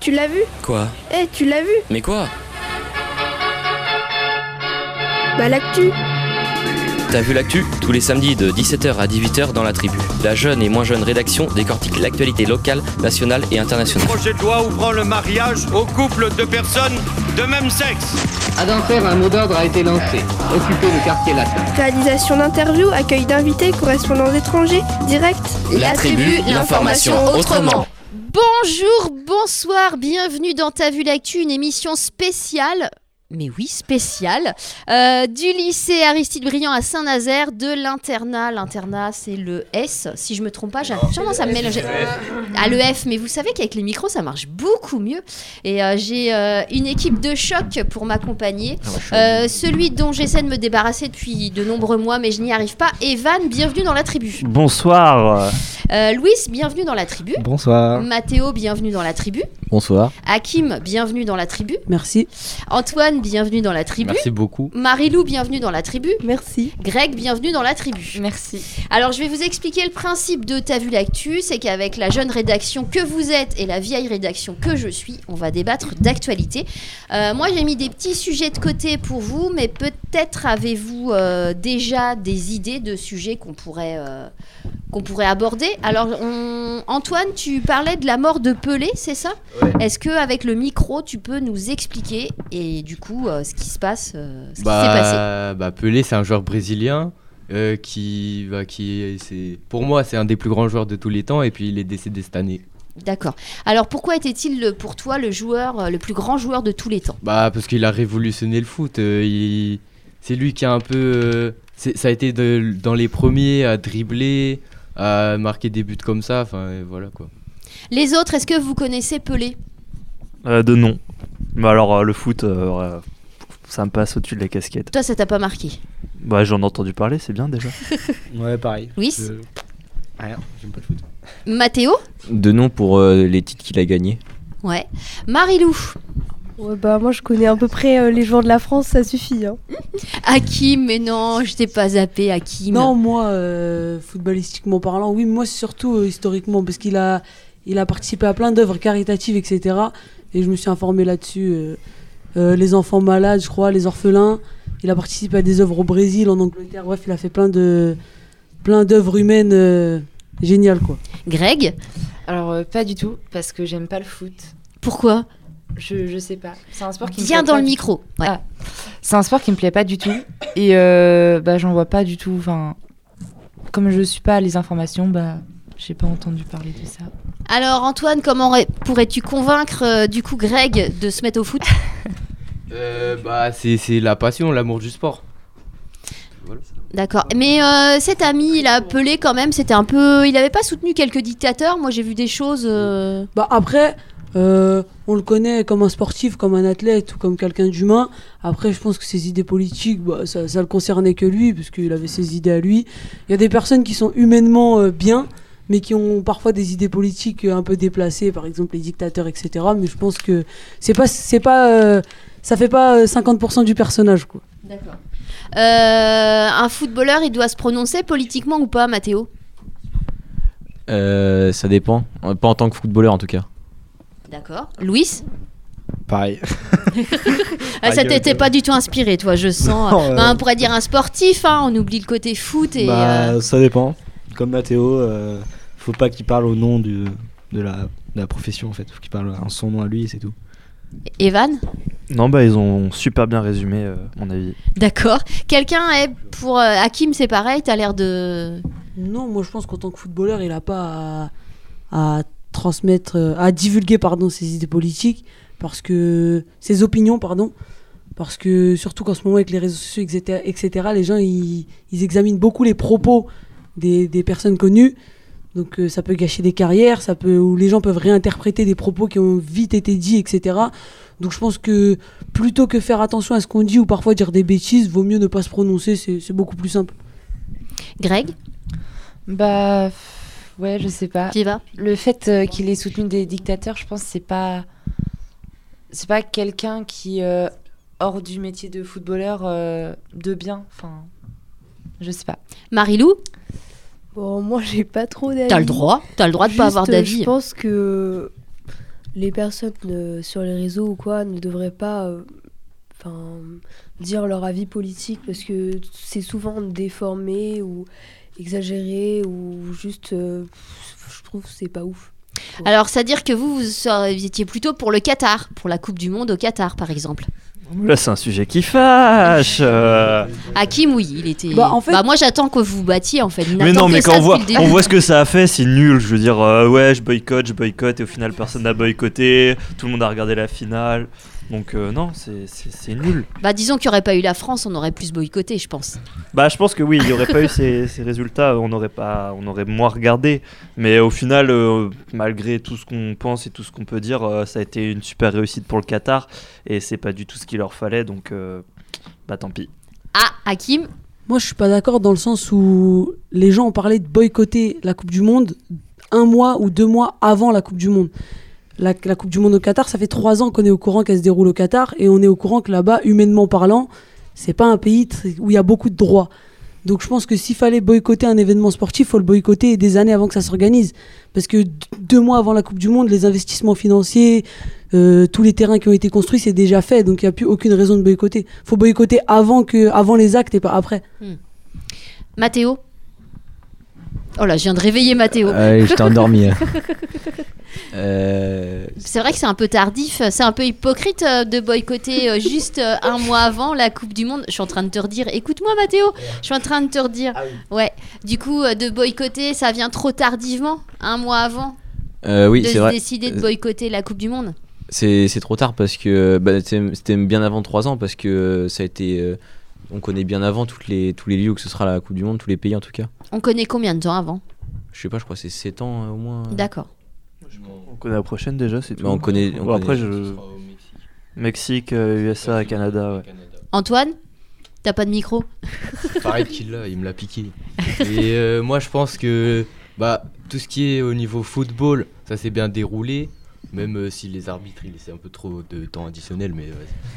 tu l'as vu? Quoi? Tu l'as vu? Mais quoi? Bah l'actu. T'as vu l'actu? Tous les samedis de 17h à 18h dans la tribu. La jeune et moins jeune rédaction décortique l'actualité locale, nationale et internationale. Projet de loi ouvrant le mariage aux couples de personnes de même sexe. À Denfert, un mot d'ordre a été lancé. Occuper le quartier latin. Réalisation d'interviews, accueil d'invités, correspondants étrangers, direct. La tribu, l'information autrement. Bonjour, bonsoir, bienvenue dans T'as vu l'actu, une émission spéciale. Mais oui, spécial, du lycée Aristide Briand à Saint-Nazaire, de l'internat. L'internat, c'est le S, si je me trompe pas, j'ai tendance à me mélanger. Ah, le F, mais vous savez qu'avec les micros, ça marche beaucoup mieux. Et j'ai une équipe de choc pour m'accompagner. Celui dont j'essaie de me débarrasser depuis de nombreux mois, mais je n'y arrive pas. Evan, bienvenue dans la tribu. Bonsoir. Louis, bienvenue dans la tribu. Bonsoir. Mathéo, bienvenue dans la tribu. Bonsoir. Hakim, bienvenue dans la tribu. Merci. Antoine, bienvenue dans la tribu. Merci beaucoup. Marie-Lou, bienvenue dans la tribu. Merci. Greg, bienvenue dans la tribu. Merci. Alors, je vais vous expliquer le principe de T'as vu l'actu. C'est qu'avec la jeune rédaction que vous êtes et la vieille rédaction que je suis, on va débattre d'actualité. Moi, j'ai mis des petits sujets de côté pour vous, mais peut-être avez-vous déjà des idées de sujets qu'on pourrait aborder. Alors, Antoine, tu parlais de la mort de Pelé, c'est ça? Ouais. Est-ce qu'avec le micro, tu peux nous expliquer et du coup, ce qui se passe, ce qui s'est passé? Pelé, c'est un joueur brésilien pour moi, c'est un des plus grands joueurs de tous les temps et puis il est décédé cette année. D'accord. Alors, pourquoi était-il pour toi le plus grand joueur de tous les temps? Parce qu'il a révolutionné le foot. C'est lui qui a un peu... ça a été dans les premiers à dribbler, à marquer des buts comme ça, voilà quoi. Les autres, est-ce que vous connaissez Pelé? De nom. Mais alors le foot, ça me passe au-dessus de la casquette. Toi, ça t'a pas marqué? J'en ai entendu parler, c'est bien déjà. Ouais, pareil. Louis? Rien, j'aime pas le foot. Mathéo? De nom pour les titres qu'il a gagnés. Ouais. Marie-Lou? Ouais, moi je connais à peu près les joueurs de la France, ça suffit. Hein. Hakim, mais non, je t'ai pas zappé, Hakim. Non, moi, footballistiquement parlant, oui, moi c'est surtout historiquement, parce qu'il a participé à plein d'œuvres caritatives, etc. Et je me suis informé là-dessus. Les enfants malades, je crois, les orphelins. Il a participé à des œuvres au Brésil, en Angleterre. Bref, il a fait plein d'œuvres humaines géniales, quoi. Greg? Alors, pas du tout, parce que j'aime pas le foot. Pourquoi? Je sais pas. C'est un sport qui Viens me plaît dans pas le du micro. tout. Ouais. Ah. C'est un sport qui me plaît pas du tout. Et j'en vois pas du tout. Enfin, comme je suis pas les informations, j'ai pas entendu parler de ça. Alors Antoine, comment pourrais-tu convaincre du coup Greg de se mettre au foot? C'est la passion, l'amour du sport. Voilà. D'accord. Mais cet ami, il a Pelé quand même, c'était un peu... Il avait pas soutenu quelques dictateurs? Moi j'ai vu des choses... Après, on le connaît comme un sportif, comme un athlète ou comme quelqu'un d'humain. Après, je pense que ses idées politiques, ça le concernait que lui, parce qu'il avait ses idées à lui. Il y a des personnes qui sont humainement bien, mais qui ont parfois des idées politiques un peu déplacées, par exemple les dictateurs, etc. Mais je pense que ça fait pas 50% du personnage, quoi. D'accord. Un footballeur, il doit se prononcer politiquement ou pas, Mathéo? Ça dépend. Pas en tant que footballeur en tout cas. D'accord. Louis? Pareil. Ça t'était pas du tout inspiré, toi, je sens. Non, on pourrait dire un sportif, hein, on oublie le côté foot. Et, ça dépend. Comme Mathéo, faut pas qu'il parle au nom de la profession en fait. Faut qu'il parle en son nom à lui et c'est tout. Evan? Non, ils ont super bien résumé mon avis. D'accord. Quelqu'un est pour Hakim, c'est pareil, t'as l'air de... Non, moi je pense qu'en tant que footballeur, il a pas à transmettre, à divulguer ses idées politiques, ses opinions, parce que surtout qu'en ce moment avec les réseaux sociaux, etc., les gens ils examinent beaucoup les propos des personnes connues, donc ça peut gâcher des carrières, où les gens peuvent réinterpréter des propos qui ont vite été dits, etc. Donc je pense que plutôt que faire attention à ce qu'on dit ou parfois dire des bêtises, vaut mieux ne pas se prononcer, c'est beaucoup plus simple. Greg? Ouais, je sais pas. Tu y vas? Le fait qu'il ait soutenu des dictateurs, je pense que c'est pas quelqu'un qui hors du métier de footballeur de bien. Enfin, je sais pas. Marie-Lou? Bon, moi j'ai pas trop d'avis. T'as le droit de pas avoir d'avis. Je pense que les personnes sur les réseaux ou quoi ne devraient pas dire leur avis politique parce que c'est souvent déformé ou exagéré ou juste je trouve que c'est pas ouf. Alors, c'est-à-dire que vous étiez plutôt pour le Qatar, pour la Coupe du Monde au Qatar, par exemple. Là, c'est un sujet qui fâche. Hakim, oui, il était. En fait... moi, j'attends que vous vous battiez, en fait. Mais non, mais quand on voit ce que ça a fait, c'est nul. Je veux dire, ouais, je boycotte, et au final, personne n'a boycotté. Tout le monde a regardé la finale. Donc, non, c'est nul. Disons qu'il n'y aurait pas eu la France, on aurait plus boycotté, je pense. Je pense que oui, il n'y aurait pas eu ces résultats, on aurait moins regardé. Mais au final, malgré tout ce qu'on pense et tout ce qu'on peut dire, ça a été une super réussite pour le Qatar. Et c'est pas du tout ce qu'il leur fallait, donc tant pis. Ah, Hakim ? Moi, je suis pas d'accord dans le sens où les gens ont parlé de boycotter la Coupe du Monde 1 mois ou 2 mois avant la Coupe du Monde. La Coupe du Monde au Qatar, ça fait 3 ans qu'on est au courant qu'elle se déroule au Qatar et on est au courant que là-bas, humainement parlant, c'est pas un pays où il y a beaucoup de droits. Donc je pense que s'il fallait boycotter un événement sportif, il faut le boycotter des années avant que ça s'organise. Parce que 2 mois avant la Coupe du Monde, les investissements financiers, tous les terrains qui ont été construits, c'est déjà fait. Donc il n'y a plus aucune raison de boycotter. Il faut boycotter avant les actes et pas après. Mathéo ? Oh là, je viens de réveiller Mathéo. Je t'ai endormi. C'est vrai que c'est un peu tardif, c'est un peu hypocrite de boycotter juste 1 mois avant la Coupe du Monde. Je suis en train de te redire, écoute-moi Mathéo, je suis en train de te redire. Ouais, du coup, de boycotter, ça vient trop tardivement, 1 mois avant. Oui, c'est vrai. De décider de boycotter la Coupe du Monde. C'est trop tard parce que c'était bien avant 3 ans parce que ça a été. On connaît bien avant tous les lieux où ce sera la Coupe du Monde, tous les pays en tout cas. On connaît combien de temps avant ? Je sais pas, je crois que c'est 7 ans au moins. D'accord. On connaît la prochaine déjà, c'est tout. On connaît. Après, Mexique, USA, Canada. Ouais. Antoine ? T'as pas de micro ? Pareil qu'il l'a, il me l'a piqué. Et moi je pense que tout ce qui est au niveau football, ça s'est bien déroulé. Même si les arbitres ils laissaient un peu trop de temps additionnel, mais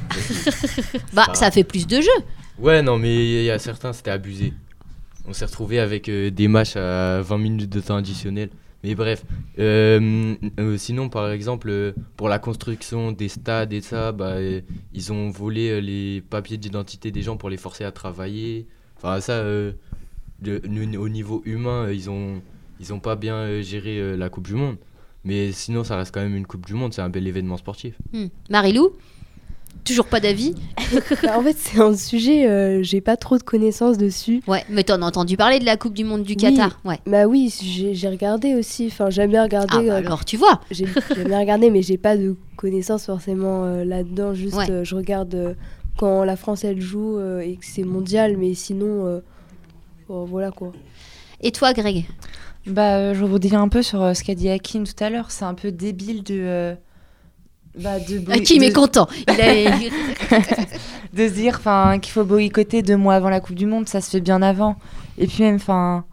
ça fait plus de jeux. Ouais, non, mais il y a certains, c'était abusé. On s'est retrouvé avec des matchs à 20 minutes de temps additionnel. Mais bref, sinon par exemple pour la construction des stades et ça, ils ont volé les papiers d'identité des gens pour les forcer à travailler. Enfin ça, au niveau humain, ils ont pas bien géré la Coupe du Monde. Mais sinon ça reste quand même une Coupe du Monde, c'est un bel événement sportif. Marie-Lou ? Toujours pas d'avis ? En fait, c'est un sujet, j'ai pas trop de connaissances dessus. Ouais, mais t'en as entendu parler de la Coupe du Monde du Qatar ? Ouais. Oui, j'ai regardé aussi. Enfin, j'aime bien regarder. Alors, tu vois. J'aime bien regarder, mais j'ai pas de connaissances forcément là-dedans. Juste, je regarde quand la France elle joue et que c'est mondial, mais sinon, voilà quoi. Et toi, Greg ? Je rebondis un peu sur ce qu'a dit Hakim tout à l'heure. C'est un peu débile de Hakim est content. Il a... de se dire qu'il faut boycotter 2 mois avant la Coupe du Monde, ça se fait bien avant. Et puis même,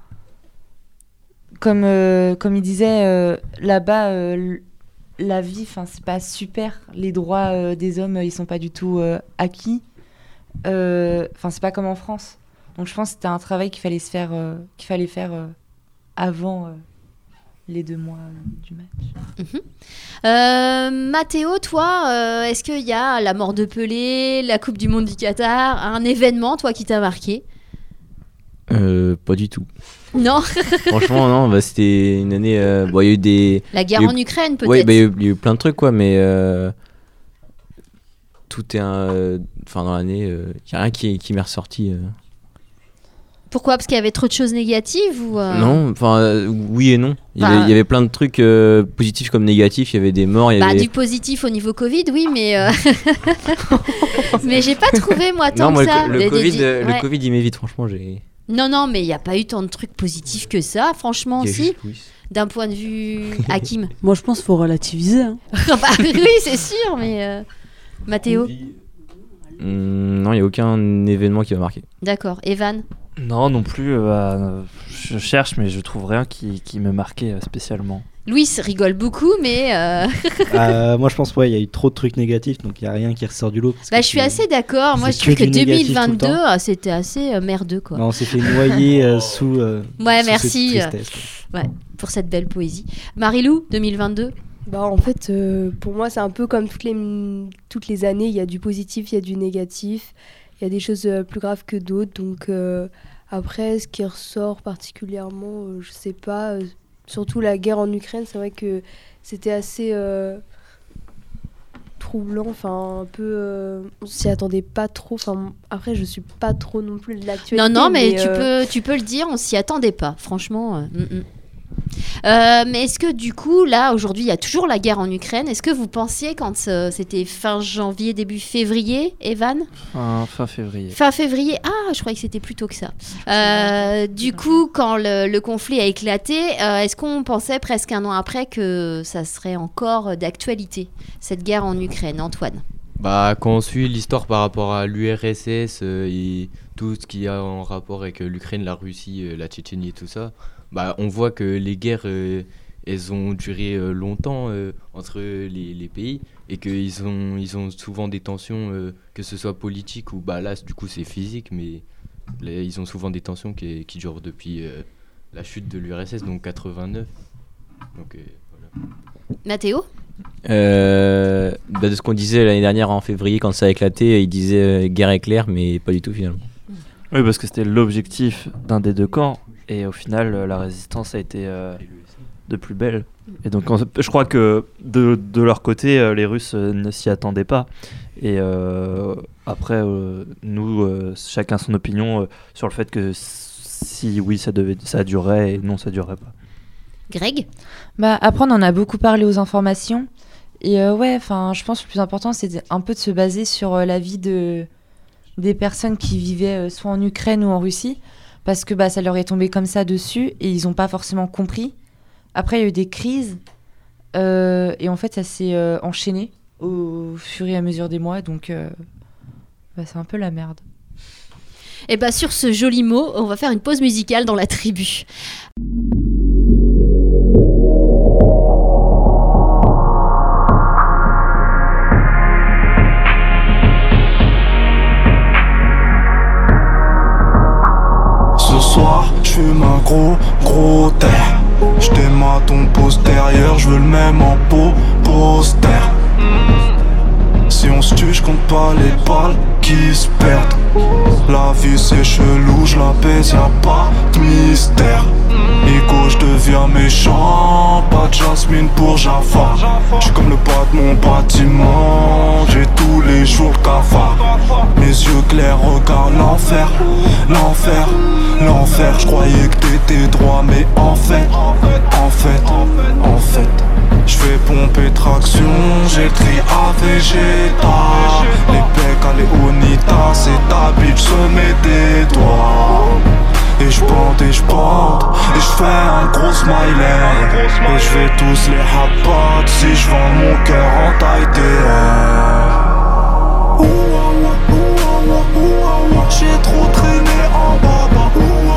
comme il disait, là-bas, la vie, c'est pas super. Les droits des hommes, ils sont pas du tout acquis. C'est pas comme en France. Donc je pense que c'était un travail qu'il fallait faire avant les 2 mois du match. Mathéo, toi, est-ce qu'il y a la mort de Pelé, la Coupe du Monde du Qatar, un événement, toi, qui t'a marqué ? Pas du tout. Non. Franchement, non. C'était une année. Il y a eu la guerre en Ukraine, peut-être. Oui, il y a eu plein de trucs, quoi, mais tout est dans l'année, il n'y a rien qui m'est ressorti. Pourquoi ? Parce qu'il y avait trop de choses négatives ou Non, oui et non. Il y avait plein de trucs positifs comme négatifs. Il y avait des morts. Du positif au niveau Covid, oui, mais mais j'ai pas trouvé moi tant non, que ça. Le Covid, il m'évite, franchement. Non, mais il n'y a pas eu tant de trucs positifs que ça, franchement, si. D'un point de vue Hakim. Moi, je pense qu'il faut relativiser. Hein. Oui, c'est sûr, mais Mathéo. Non, il n'y a aucun événement qui m'a marqué. D'accord. Evan ? Non plus. Je cherche, mais je trouve rien qui me marquait spécialement. Louis rigole beaucoup, mais... moi, je pense qu'il y a eu trop de trucs négatifs, donc il n'y a rien qui ressort du lot. Je suis assez d'accord. Moi, je trouve que 2022, c'était assez merdeux, quoi. On s'est fait noyer sous merci cette tristesse, pour cette belle poésie. Marie-Lou, 2022 ? Bah, en fait, pour moi, c'est un peu comme toutes les années. Il y a du positif, il y a du négatif. Il y a des choses plus graves que d'autres. Donc, après, ce qui ressort particulièrement, je sais pas. Surtout la guerre en Ukraine, c'est vrai que c'était assez troublant. Enfin, un peu. On s'y attendait pas trop. Enfin, après, je suis pas trop non plus de l'actualité. Non, mais tu peux le dire, on s'y attendait pas. Franchement. Mais est-ce que du coup, là, aujourd'hui, il y a toujours la guerre en Ukraine. Est-ce que vous pensiez quand c'était fin janvier, début février, Evan ? Fin février. Fin février. Ah, je croyais que c'était plus tôt que ça. Du coup, quand le conflit a éclaté, est-ce qu'on pensait presque un an après que ça serait encore d'actualité, cette guerre en Ukraine, Antoine ? Bah, quand on suit l'histoire par rapport à l'URSS et tout ce qui a en rapport avec l'Ukraine, la Russie, la Tchétchénie et tout ça, bah, on voit que les guerres, elles ont duré longtemps entre les pays et qu'ils ont souvent des tensions, que ce soit politique ou bah, là, du coup, c'est physique, mais ils ont souvent des tensions qui durent depuis la chute de l'URSS, donc 89. Donc, voilà. Mathéo ? De ce qu'on disait l'année dernière en février quand ça a éclaté, il disait guerre éclair, mais pas du tout finalement. Oui, parce que c'était l'objectif d'un des deux camps, et au final, la résistance a été de plus belle. Et donc, je crois que de leur côté, les Russes ne s'y attendaient pas. Et après, nous, chacun son opinion sur le fait que si oui, ça durerait, et non, ça durerait pas. Greg ? Bah, après, on en a beaucoup parlé aux informations. Et je pense que le plus important, c'est un peu de se baser sur la vie des personnes qui vivaient soit en Ukraine ou en Russie. Parce que ça leur est tombé comme ça dessus et ils n'ont pas forcément compris. Après, il y a eu des crises. Et en fait, ça s'est enchaîné au fur et à mesure des mois. Donc, c'est un peu la merde. Et bah, sur ce joli mot, on va faire une pause musicale dans la tribu. Ce soir, j'fume un gros terre. J'démate ton postérieur, j'veux le même en poster. Si on se tue, j'compte pas les balles qui se perdent. La vie c'est chelou, j'l'apaise, y'a pas de mystère. Ego, j'deviens méchant, pas de jasmine pour Jaffa. J'suis comme le bas de mon bâtiment, j'ai tous les jours le cafard. Mes yeux clairs regardent l'enfer, l'enfer, l'enfer. J'croyais que t'étais droit, mais en fait, j'fais pomper traction, j'ai le tri à Vegeta. Les pecs à Léonita, c'est ta bitch se met des doigts. Et j'bande, et j'fais un gros smiley. Et j'vais tous les hapas si j'vends mon cœur en taille DR. J'ai trop traîné en baba.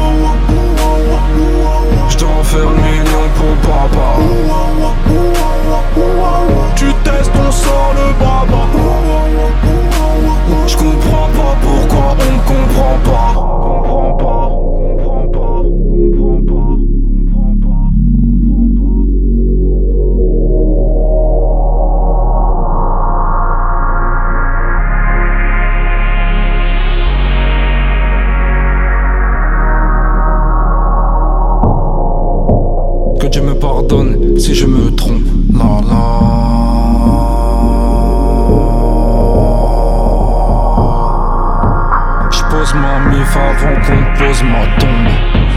J'dois en faire le million pour papa. Tu testes, on sort le baba. J'comprends pas pourquoi on me comprend pas. Que Dieu me pardonne si je me trompe. La la. J'pose ma mif avant qu'on pose ma tombe.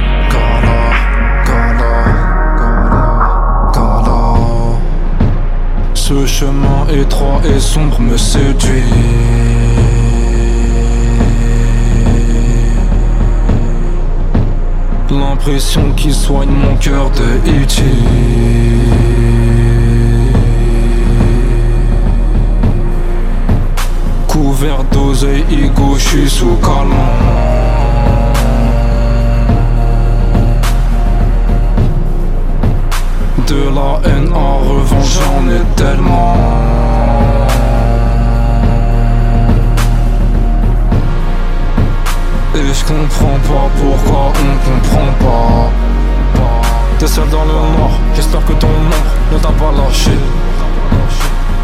Gala. Ce chemin étroit et sombre me séduit. L'impression qui soigne mon cœur de E.T. Couvert d'oseille, ego, j'suis sous calmant. De la haine en revanche j'en ai tellement. Et je comprends pas pourquoi on comprend pas. T'es seul dans le noir, j'espère que ton ombre ne t'a pas lâché.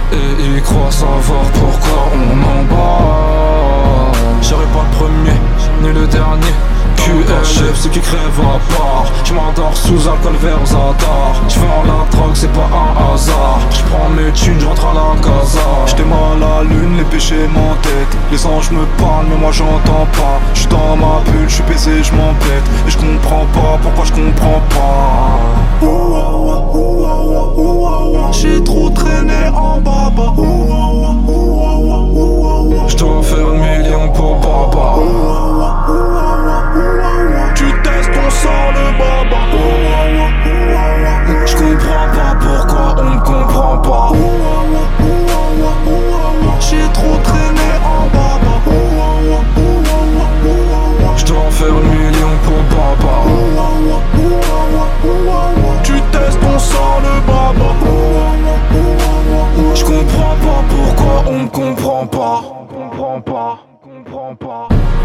Et ils croient savoir pourquoi on en bat. J'serai pas le premier, ni le dernier. QLF, ceux qui crèvent à part. J'm'endors sous alcool vers Zadar. J'vends la drogue, c'est pas un hasard. J'prends mes thunes, j'rentre à la casa. J'étais mal à la lune, les péchés m'entêtent. Les anges me parlent, mais moi j'entends pas. J'suis dans ma bulle, j'suis baisé, j'm'embête. Et j'comprends pas, pourquoi j'comprends pas. J'ai trop traîné en baba. J'dois faire 1 million pour baba. Tu testes, on sort le baba. J'comprends pas pourquoi on ne comprend pas. J'ai trop traîné en baba. J'dois faire 1 million pour baba. Tu testes, on sort le baba. J'comprends pas pourquoi on ne comprend pas. Comprends pas, comprends pas.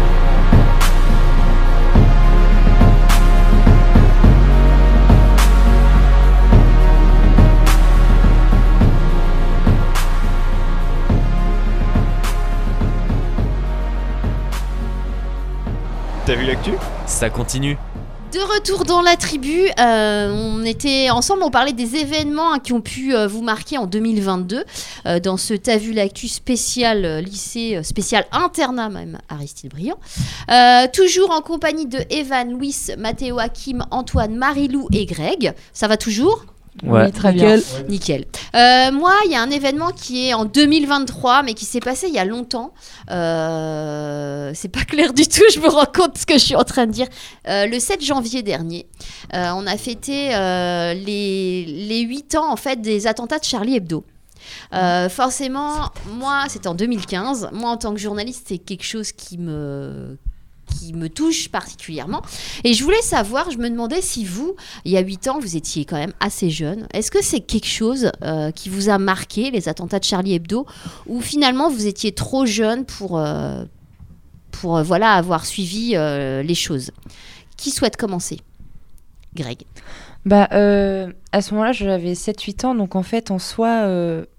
T'as vu l'actu ? Ça continue. De retour dans la tribu, on était ensemble, on parlait des événements qui ont pu vous marquer en 2022 dans ce T'as vu l'actu spécial lycée, spécial internat même, Aristide Briand. Toujours en compagnie de Evan, Louis, Mathéo, Hakim, Antoine, Marie-Lou et Greg. Ça va toujours ? Ouais, oui, très bien. Nickel. Moi, il y a un événement qui est en 2023, mais qui s'est passé il y a longtemps. C'est pas clair du tout, je me rends compte de ce que je suis en train de dire. Le 7 janvier dernier, on a fêté les 8 ans en fait, des attentats de Charlie Hebdo. Forcément, moi, c'était en 2015. Moi, en tant que journaliste, c'est quelque chose qui me touche particulièrement. Et je voulais savoir, je me demandais si vous, il y a 8 ans, vous étiez quand même assez jeune. Est-ce que c'est quelque chose qui vous a marqué, les attentats de Charlie Hebdo, ou finalement vous étiez trop jeune pour voilà, avoir suivi les choses ? Qui souhaite commencer ? Greg. À ce moment-là, j'avais 7-8 ans, donc en fait, en soi,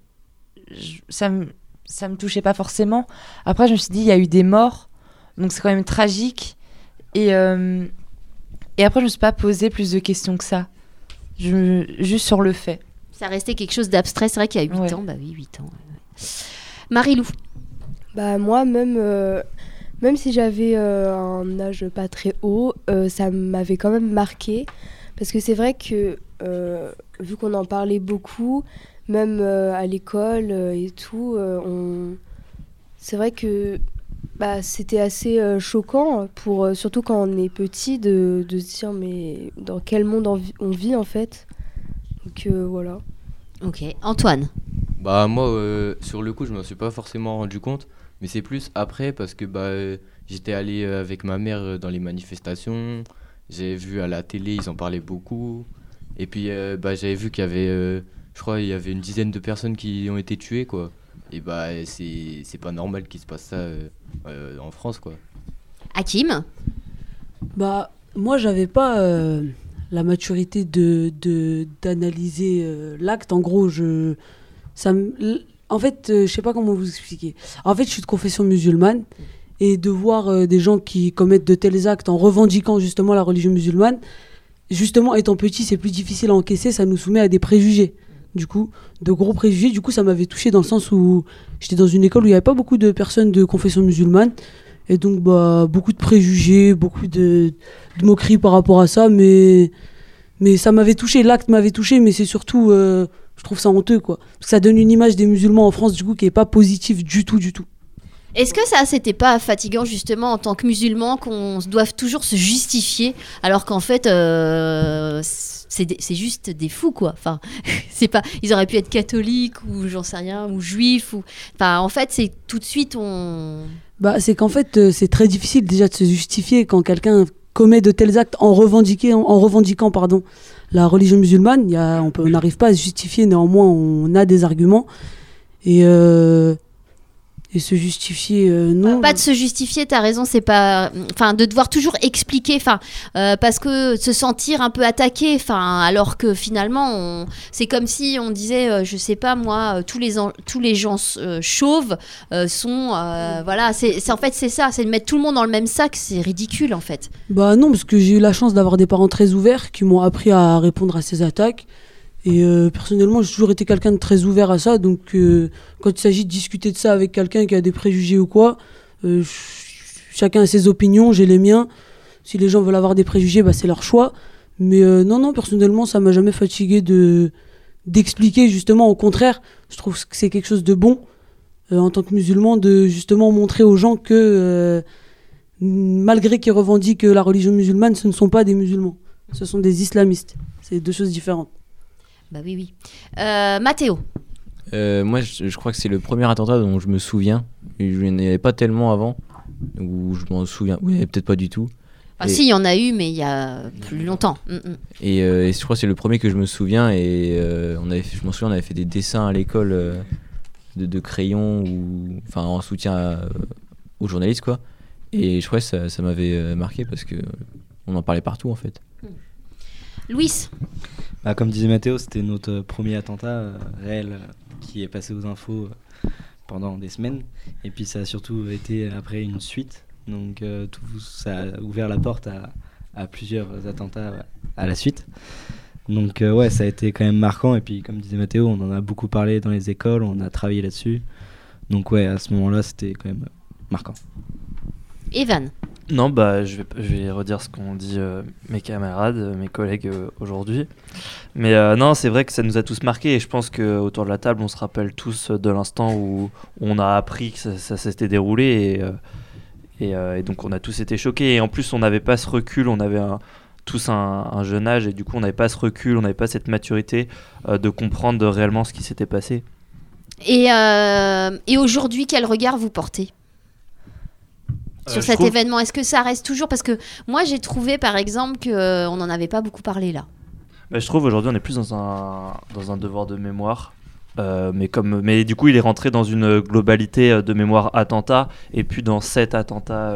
ça me touchait pas forcément. Après, je me suis dit, il y a eu des morts, donc c'est quand même tragique. Et après, je me suis pas posé plus de questions que ça. Juste sur le fait. Ça restait quelque chose d'abstrait. C'est vrai qu'il y a 8 ans. Bah oui, 8 ans. Marie-Lou. Bah moi, même si j'avais un âge pas très haut, ça m'avait quand même marqué. Parce que c'est vrai que, vu qu'on en parlait beaucoup, même à l'école et tout, c'est vrai que c'était assez choquant, surtout quand on est petit, de se dire mais dans quel monde on vit en fait. Donc voilà. Ok, Antoine. Moi, sur le coup, je m'en suis pas forcément rendu compte, mais c'est plus après parce que j'étais allé avec ma mère dans les manifestations, j'ai vu à la télé, ils en parlaient beaucoup, et puis j'avais vu qu'il y avait, je crois, il y avait une dizaine de personnes qui ont été tuées, quoi. Et c'est pas normal qu'il se passe ça en France, quoi. Hakim. Moi, j'avais pas la maturité d'analyser l'acte. En gros, je sais pas comment vous expliquer. En fait, je suis de confession musulmane, et de voir des gens qui commettent de tels actes en revendiquant justement la religion musulmane, justement, étant petit, c'est plus difficile à encaisser, ça nous soumet à des préjugés. Du coup, de gros préjugés. Du coup, ça m'avait touché dans le sens où j'étais dans une école où il n'y avait pas beaucoup de personnes de confession musulmane. Et donc, beaucoup de préjugés, beaucoup de moqueries par rapport à ça. Mais ça m'avait touché, l'acte m'avait touché, mais c'est surtout, je trouve ça honteux, quoi. Parce que ça donne une image des musulmans en France, du coup, qui n'est pas positive du tout, du tout. Est-ce que ça, c'était pas fatigant justement en tant que musulman qu'on doive toujours se justifier alors qu'en fait c'est juste des fous, quoi. Enfin, c'est pas, ils auraient pu être catholiques ou j'en sais rien, ou juifs ou, enfin, en fait c'est tout de suite c'est qu'en fait c'est très difficile déjà de se justifier quand quelqu'un commet de tels actes en revendiquant la religion musulmane. On n'arrive pas à se justifier, néanmoins on a des arguments. Et Et se justifier, non. Pas de se justifier, t'as raison, c'est pas. Enfin, de devoir toujours expliquer, parce que se sentir un peu attaqué, alors que finalement, c'est comme si on disait, je sais pas moi, tous les gens chauves sont. Voilà, en fait, c'est ça, c'est de mettre tout le monde dans le même sac, c'est ridicule en fait. Bah non, parce que j'ai eu la chance d'avoir des parents très ouverts qui m'ont appris à répondre à ces attaques. Et personnellement, j'ai toujours été quelqu'un de très ouvert à ça. Donc, quand il s'agit de discuter de ça avec quelqu'un qui a des préjugés ou quoi, chacun a ses opinions, j'ai les miens. Si les gens veulent avoir des préjugés, bah, c'est leur choix. Mais non, personnellement, ça m'a jamais fatigué d'expliquer. Justement, au contraire, je trouve que c'est quelque chose de bon, en tant que musulman, de justement montrer aux gens que, malgré qu'ils revendiquent la religion musulmane, ce ne sont pas des musulmans. Ce sont des islamistes. C'est deux choses différentes. Bah oui. Mathéo. Moi, je crois que c'est le premier attentat dont je me souviens. Je n'y avais pas tellement avant, ou je m'en souviens. Oui, peut-être pas du tout. Si, il y en a eu, mais il y a plus longtemps. Et je crois que c'est le premier que je me souviens. Et je m'en souviens, on avait fait des dessins à l'école de crayons, en soutien aux journalistes, quoi. Et je crois que ça m'avait marqué parce que on en parlait partout, en fait. Louis. Comme disait Mathéo, c'était notre premier attentat réel qui est passé aux infos pendant des semaines. Et puis ça a surtout été après une suite. Donc tout ça a ouvert la porte à plusieurs attentats à la suite. Donc ça a été quand même marquant. Et puis comme disait Mathéo, on en a beaucoup parlé dans les écoles, on a travaillé là-dessus. Donc à ce moment-là, c'était quand même marquant. Evan. Non, je vais redire ce qu'ont dit mes camarades, mes collègues aujourd'hui. Mais non, c'est vrai que ça nous a tous marqués et je pense qu'autour de la table, on se rappelle tous de l'instant où on a appris que ça s'était déroulé et donc on a tous été choqués. Et en plus, on n'avait pas ce recul, on avait tous un jeune âge et du coup, on n'avait pas ce recul, on n'avait pas cette maturité de comprendre réellement ce qui s'était passé. Et aujourd'hui, quel regard vous portez sur cet événement? Est-ce que ça reste toujours... Parce que moi, j'ai trouvé, par exemple, qu'on n'en avait pas beaucoup parlé, là. Je trouve aujourd'hui, on est plus dans un devoir de mémoire. Mais du coup, il est rentré dans une globalité de mémoire attentat. Et puis, dans 7 attentats...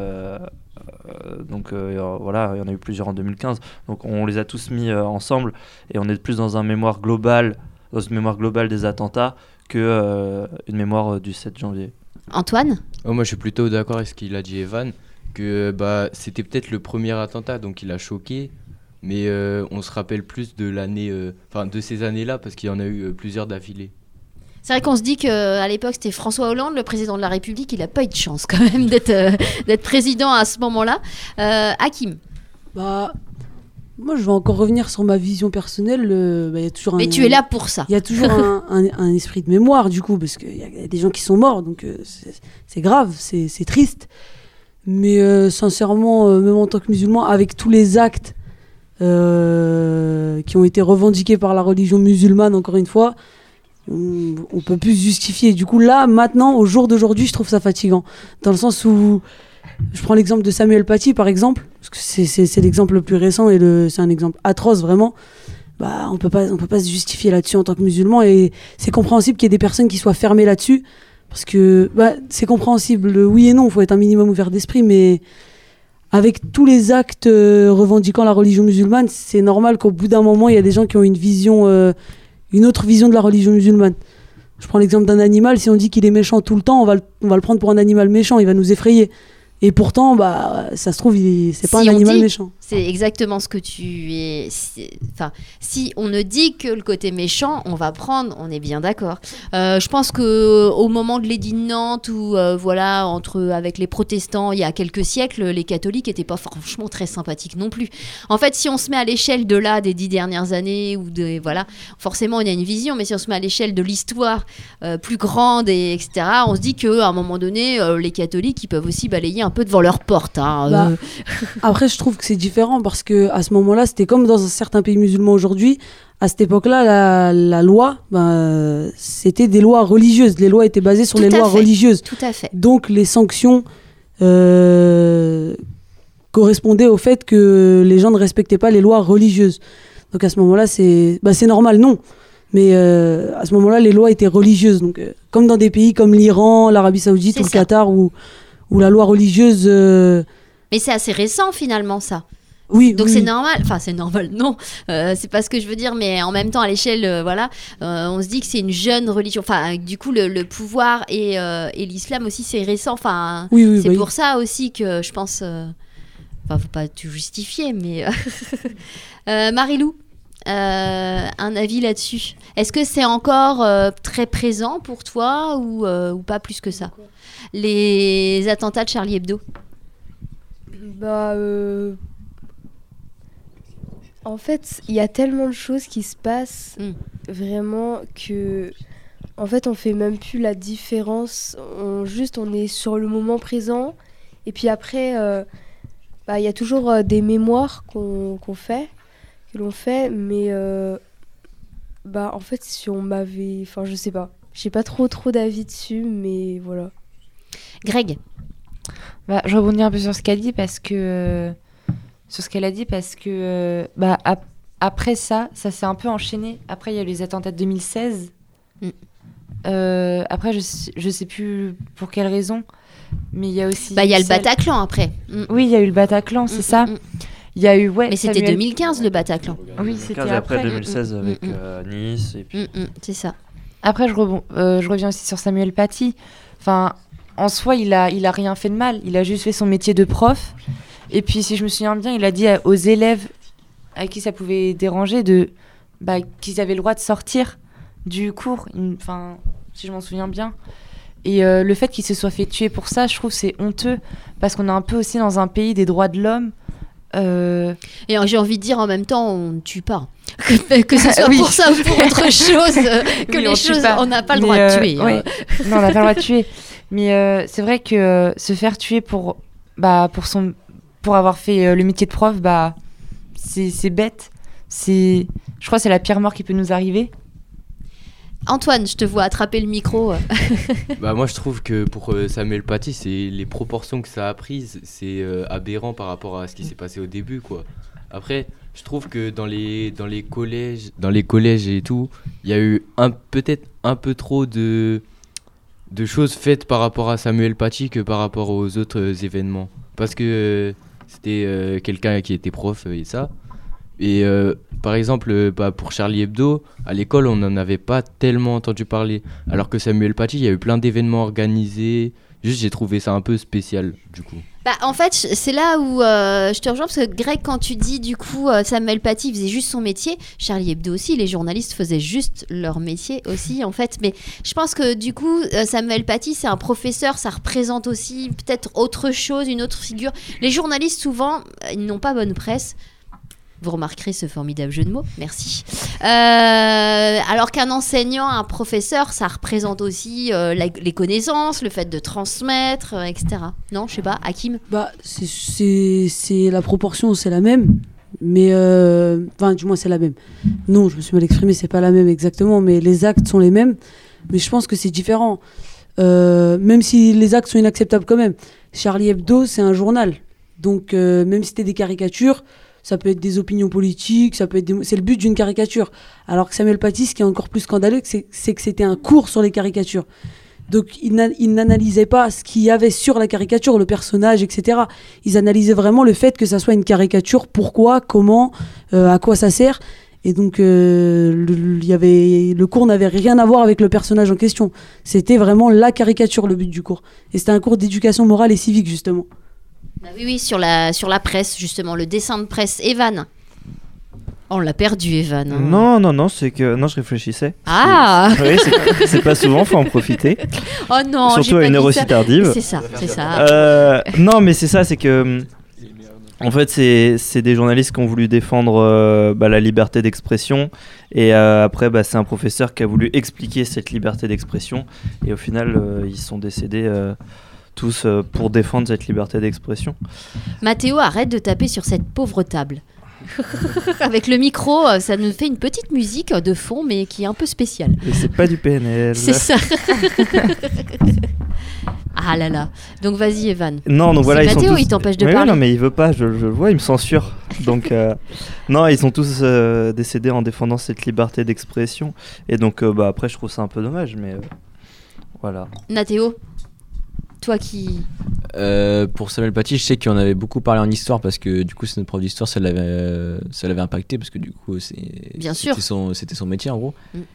voilà, il y en a eu plusieurs en 2015. Donc, on les a tous mis ensemble. Et on est plus dans une mémoire globale des attentats qu'une mémoire du 7 janvier. Antoine ? Moi je suis plutôt d'accord avec ce qu'il a dit Evan, que c'était peut-être le premier attentat donc il a choqué, mais on se rappelle plus de l'année, de ces années-là parce qu'il y en a eu plusieurs d'affilée. C'est vrai qu'on se dit qu'à l'époque c'était François Hollande, le président de la République, il a pas eu de chance quand même d'être président à ce moment-là. Hakim. Moi, je vais encore revenir sur ma vision personnelle. Y a toujours Mais tu es là pour ça. Il y a toujours un esprit de mémoire, du coup, parce qu'il y a des gens qui sont morts, donc c'est grave, c'est triste. Mais sincèrement, même en tant que musulman, avec tous les actes qui ont été revendiqués par la religion musulmane, encore une fois, on peut plus se justifier. Du coup, là, maintenant, au jour d'aujourd'hui, je trouve ça fatigant. Dans le sens où... Je prends l'exemple de Samuel Paty par exemple, parce que c'est l'exemple le plus récent et c'est un exemple atroce vraiment. On peut pas se justifier là-dessus en tant que musulman et c'est compréhensible qu'il y ait des personnes qui soient fermées là-dessus parce que c'est compréhensible, oui et non, il faut être un minimum ouvert d'esprit, mais avec tous les actes revendiquant la religion musulmane, c'est normal qu'au bout d'un moment il y a des gens qui ont une autre vision de la religion musulmane. Je prends l'exemple d'un animal, si on dit qu'il est méchant tout le temps, on va le prendre pour un animal méchant, il va nous effrayer. Et pourtant, ça se trouve, c'est pas un animal méchant. C'est exactement ce que tu es. Si on ne dit que le côté méchant, on va prendre, on est bien d'accord. Je pense qu'au moment de l'édit de Nantes, ou avec les protestants, il y a quelques siècles, les catholiques n'étaient pas franchement très sympathiques non plus. En fait, si on se met à l'échelle des 10 dernières années, forcément, on a une vision, mais si on se met à l'échelle de l'histoire plus grande, etc., on se dit qu'à un moment donné, les catholiques, ils peuvent aussi balayer un peu devant leur porte. Après, je trouve que c'est différent parce que à ce moment-là, c'était comme dans certains pays musulmans aujourd'hui. À cette époque-là, la loi, c'était des lois religieuses. Les lois étaient basées sur les lois religieuses. Tout à fait. Donc, les sanctions correspondaient au fait que les gens ne respectaient pas les lois religieuses. Donc, à ce moment-là, c'est normal, non. Mais à ce moment-là, les lois étaient religieuses. Donc, comme dans des pays comme l'Iran, l'Arabie Saoudite ou le Qatar, où la loi religieuse... Mais c'est assez récent finalement ça. Oui. Donc oui. c'est normal, enfin c'est normal, non, c'est pas ce que je veux dire, mais en même temps à l'échelle, on se dit que c'est une jeune religion. Enfin, du coup, le pouvoir et l'islam aussi c'est récent. Enfin, c'est pour ça aussi que je pense. Enfin, faut pas tout justifier, mais Marie-Lou, un avis là-dessus. Est-ce que c'est encore très présent pour toi ou pas plus que ça? Les attentats de Charlie Hebdo. En fait, il y a tellement de choses qui se passent vraiment que en fait, on fait même plus la différence. On est sur le moment présent. Et puis après, il y a toujours des mémoires que l'on fait. Mais en fait, si on m'avait... Enfin, je sais pas. J'ai pas trop d'avis dessus, mais voilà. Greg. Je rebondis un peu sur ce qu'elle dit parce que... après ça s'est un peu enchaîné. Après, il y a eu les attentats de 2016. Après, je sais plus pour quelle raison, mais il y a aussi... il y a le Bataclan après. Oui, il y a eu le Bataclan, c'est ça. Il y a eu, mais c'était 2015 le Bataclan. Oui, c'était après 2016 avec Nice. Et puis... c'est ça. Après, je reviens aussi sur Samuel Paty. Enfin, en soi, il a rien fait de mal. Il a juste fait son métier de prof. Et puis, si je me souviens bien, il a dit aux élèves à qui ça pouvait déranger qu'ils avaient le droit de sortir du cours. Enfin, si je m'en souviens bien. Et le fait qu'il se soit fait tuer pour ça, je trouve c'est honteux. Parce qu'on est un peu aussi dans un pays des droits de l'homme. Et j'ai envie de dire en même temps, on ne tue pas. Que ce soit pour ça ou pour autre chose, les choses, on n'a pas le droit de tuer. Non, on n'a pas le droit de tuer. Mais c'est vrai que se faire tuer pour avoir fait le métier de prof, c'est bête. Je crois que c'est la pire mort qui peut nous arriver. Antoine, je te vois attraper le micro. Moi, je trouve que pour Samuel Paty, c'est les proportions que ça a prises, c'est aberrant par rapport à ce qui s'est passé au début, quoi. Après, je trouve que dans les collèges et tout, il y a eu peut-être un peu trop de choses faites par rapport à Samuel Paty que par rapport aux autres événements. Parce que c'était quelqu'un qui était prof et ça. Et par exemple, pour Charlie Hebdo, à l'école, on n'en avait pas tellement entendu parler. Alors que Samuel Paty, il y a eu plein d'événements organisés. Juste, j'ai trouvé ça un peu spécial, du coup. En fait, c'est là où je te rejoins, parce que Greg, quand tu dis, du coup, Samuel Paty faisait juste son métier, Charlie Hebdo aussi, les journalistes faisaient juste leur métier aussi, en fait. Mais je pense que, du coup, Samuel Paty, c'est un professeur, ça représente aussi peut-être autre chose, une autre figure. Les journalistes, souvent, ils n'ont pas bonne presse. Vous remarquerez ce formidable jeu de mots, merci. Alors qu'un enseignant, un professeur, ça représente aussi les connaissances, le fait de transmettre, etc. Non, je sais pas, Hakim. C'est la proportion, c'est la même, mais du moins c'est la même. Non, je me suis mal exprimé, c'est pas la même exactement, mais les actes sont les mêmes. Mais je pense que c'est différent, même si les actes sont inacceptables quand même. Charlie Hebdo, c'est un journal, donc même si c'était des caricatures. Ça peut être des opinions politiques, c'est le but d'une caricature. Alors que Samuel Paty, ce qui est encore plus scandaleux, c'est que c'était un cours sur les caricatures. Donc ils n'analysaient pas ce qu'il y avait sur la caricature, le personnage, etc. Ils analysaient vraiment le fait que ça soit une caricature, pourquoi, comment, à quoi ça sert. Et donc le cours n'avait rien à voir avec le personnage en question. C'était vraiment la caricature, le but du cours. Et c'était un cours d'éducation morale et civique, justement. Oui, sur la presse, justement, le dessin de presse. Evan. On l'a perdu, Evan. Non, c'est que... Non, je réfléchissais. Ah Oui, c'est pas souvent, faut en profiter. Oh non, surtout à une heure aussi tardive. C'est ça. Non, mais c'est ça, c'est que... En fait, c'est des journalistes qui ont voulu défendre la liberté d'expression. Et après, c'est un professeur qui a voulu expliquer cette liberté d'expression. Et au final, ils sont décédés... tous pour défendre cette liberté d'expression. Mathéo, arrête de taper sur cette pauvre table. Avec le micro, ça nous fait une petite musique de fond, mais qui est un peu spéciale. Et c'est pas du PNL. C'est ça. Ah là là. Donc vas-y Evan. Non, donc voilà, c'est ils Mathéo, sont tous... il t'empêche de Mais parler. non, mais il veut pas, je le vois, il me censure. Donc, non, ils sont tous décédés en défendant cette liberté d'expression. Et donc, après, je trouve ça un peu dommage, mais voilà. Mathéo, toi qui... Pour Samuel Paty, je sais qu'il en avait beaucoup parlé en histoire parce que du coup, c'est notre prof d'histoire, ça l'avait impacté parce que du coup, Bien sûr. C'était son métier en gros.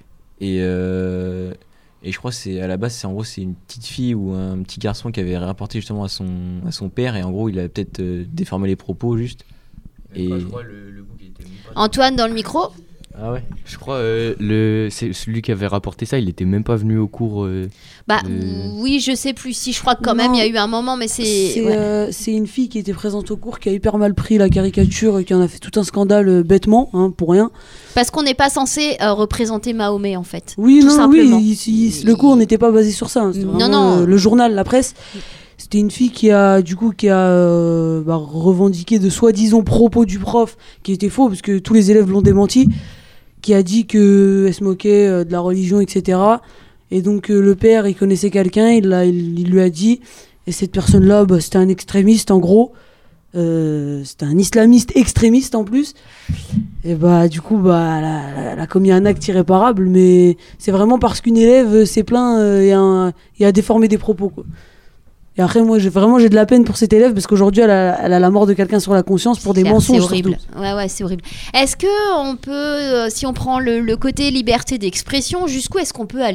Et je crois que c'est à la base, c'est une petite fille ou un petit garçon qui avait rapporté justement à son père et en gros, il a peut-être déformé les propos juste. Et... Je crois le bouc était même pas... Antoine dans le micro. Ah ouais. Je crois c'est celui qui avait rapporté ça, il était même pas venu au cours. Oui, je sais plus si je crois que quand même il y a eu un moment, mais c'est une fille qui était présente au cours qui a hyper mal pris la caricature et qui en a fait tout un scandale bêtement, pour rien. Parce qu'on n'est pas censé représenter Mahomet en fait. Oui, tout non, simplement. oui, le cours n'était pas basé sur ça. C'était vraiment, le journal, la presse. C'était une fille qui a revendiqué de soi-disant propos du prof qui étaient faux parce que tous les élèves l'ont démenti, qui a dit qu'elle se moquait de la religion, etc. Et donc le père, il connaissait quelqu'un, il lui a dit, et cette personne-là, c'était un extrémiste en gros, c'était un islamiste extrémiste en plus, et du coup, elle a commis un acte irréparable, mais c'est vraiment parce qu'une élève s'est plaint et a déformé des propos, quoi. Et après, moi, j'ai de la peine pour cette élève parce qu'aujourd'hui, elle a la mort de quelqu'un sur la conscience pour des mensonges. C'est horrible. Surtout. Ouais, c'est horrible. Est-ce que on peut, si on prend le côté liberté d'expression, jusqu'où est-ce qu'on peut aller ?